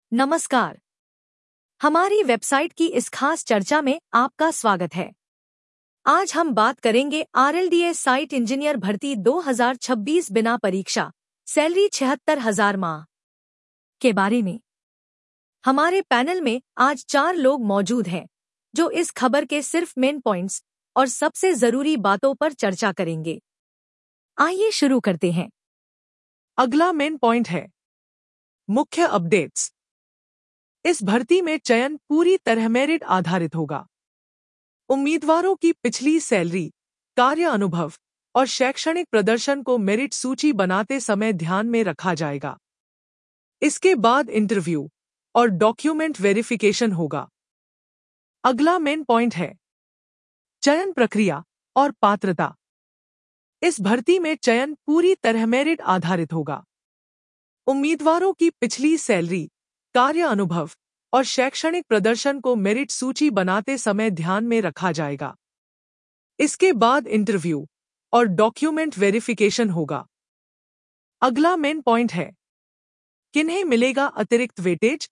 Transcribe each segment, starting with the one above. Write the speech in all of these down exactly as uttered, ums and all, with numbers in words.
नमस्कार। हमारी वेबसाइट की इस खास चर्चा में आपका स्वागत है। आज हम बात करेंगे आरएलडीएस साइट इंजीनियर भर्ती दो हज़ार छब्बीस बिना परीक्षा, सैलरी छिहत्तर हजार माह के बारे में। हमारे पैनल में आज चार लोग मौजूद हैं जो इस खबर के सिर्फ मेन पॉइंट्स और सबसे जरूरी बातों पर चर्चा करेंगे। आइए शुरू करते हैं। अगला मेन पॉइंट है मुख्य अपडेट्स। इस भर्ती में चयन पूरी तरह मेरिट आधारित होगा। उम्मीदवारों की पिछली सैलरी, कार्य अनुभव और शैक्षणिक प्रदर्शन को मेरिट सूची बनाते समय ध्यान में रखा जाएगा। इसके बाद इंटरव्यू और डॉक्यूमेंट वेरिफिकेशन होगा। अगला मेन पॉइंट है चयन प्रक्रिया और पात्रता। इस भर्ती में चयन पूरी तरह मेरिट आधारित होगा। उम्मीदवारों की पिछली सैलरी, कार्य अनुभव और शैक्षणिक प्रदर्शन को मेरिट सूची बनाते समय ध्यान में रखा जाएगा। इसके बाद इंटरव्यू और डॉक्यूमेंट वेरिफिकेशन होगा। अगला मेन पॉइंट है किन्हें मिलेगा अतिरिक्त वेटेज।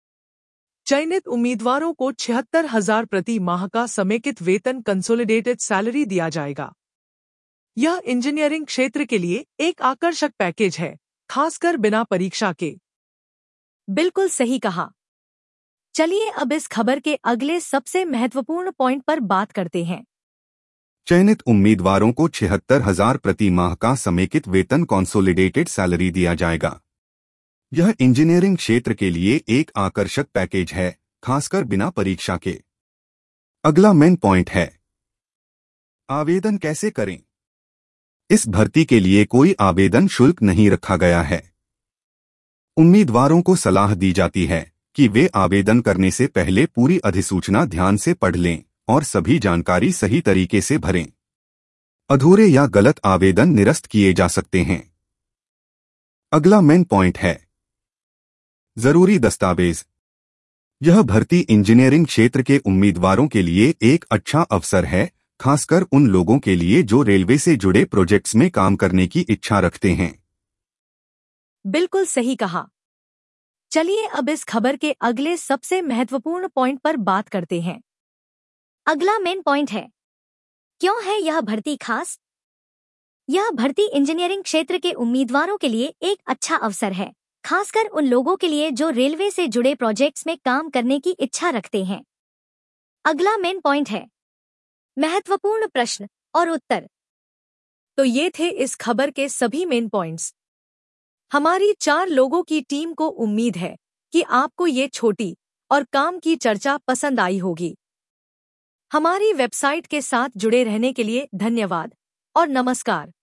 चयनित उम्मीदवारों को छिहत्तर हजार प्रति माह का समेकित वेतन कंसोलिडेटेड सैलरी दिया जाएगा। यह इंजीनियरिंग क्षेत्र के लिए एक आकर्षक पैकेज है, खासकर बिना परीक्षा के। बिल्कुल सही कहा। चलिए अब इस खबर के अगले सबसे महत्वपूर्ण पॉइंट पर बात करते हैं। चयनित उम्मीदवारों को छिहत्तर हजार प्रति माह का समेकित वेतन कंसोलिडेटेड सैलरी दिया जाएगा। यह इंजीनियरिंग क्षेत्र के लिए एक आकर्षक पैकेज है, खासकर बिना परीक्षा के। अगला मेन पॉइंट है आवेदन कैसे करें। इस भर्ती के लिए कोई आवेदन शुल्क नहीं रखा गया है। उम्मीदवारों को सलाह दी जाती है कि वे आवेदन करने से पहले पूरी अधिसूचना ध्यान से पढ़ लें और सभी जानकारी सही तरीके से भरें। अधूरे या गलत आवेदन निरस्त किए जा सकते हैं। अगला मेन पॉइंट है जरूरी दस्तावेज। यह भर्ती इंजीनियरिंग क्षेत्र के उम्मीदवारों के लिए एक अच्छा अवसर है, खासकर उन लोगों के लिए जो रेलवे से जुड़े प्रोजेक्ट्स में काम करने की इच्छा रखते हैं। बिल्कुल सही कहा। चलिए अब इस खबर के अगले सबसे महत्वपूर्ण पॉइंट पर बात करते हैं। अगला मेन पॉइंट है क्यों है यह भर्ती खास। यह भर्ती इंजीनियरिंग क्षेत्र के उम्मीदवारों के लिए एक अच्छा अवसर है, खासकर उन लोगों के लिए जो रेलवे से जुड़े प्रोजेक्ट्स में काम करने की इच्छा रखते हैं। अगला मेन पॉइंट है महत्वपूर्ण प्रश्न और उत्तर। तो ये थे इस खबर के सभी मेन पॉइंट्स। हमारी चार लोगों की टीम को उम्मीद है कि आपको ये छोटी और काम की चर्चा पसंद आई होगी। हमारी वेबसाइट के साथ जुड़े रहने के लिए धन्यवाद और नमस्कार।